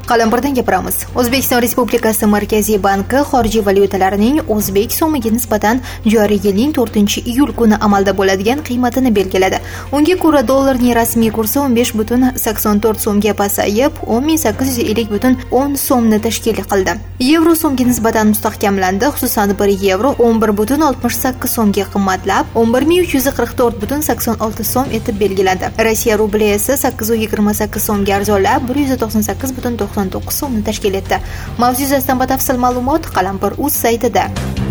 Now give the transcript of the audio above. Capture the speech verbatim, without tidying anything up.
Qalampirdan gapiramiz. O'zbekiston Respublikasi Markaziy banki xorijiy valyutalarning o'zbek so'miga nisbatan joriy yilning to'rtinchi iyul kuni amalda bo'ladigan qiymatini belgiladi. Unga ko'ra dollarning rasmiy kursi o'n besh butun sakson to'rt so'mga pasayib, o'n ming sakkiz yuz ellik butun o'n so'mni tashkil qildi. Yevro so'mga nisbatan mustahkamlandi, xususan bir yevro o'n bir butun oltmish sakkiz so'mga qimmatlab, o'n bir ming uch yuz qirq to'rt butun sakson olti so'm etib belgilandi. Rossiya rubli esa sakkiz yuz yigirma sakkiz so'mga arzonlab, bir yuz to'qson sakkiz butun to'qson to'qqiz so'mni tashkil etdi. Mavzu yuzasidan batafsil ma'lumot Qalampir.uz saytida.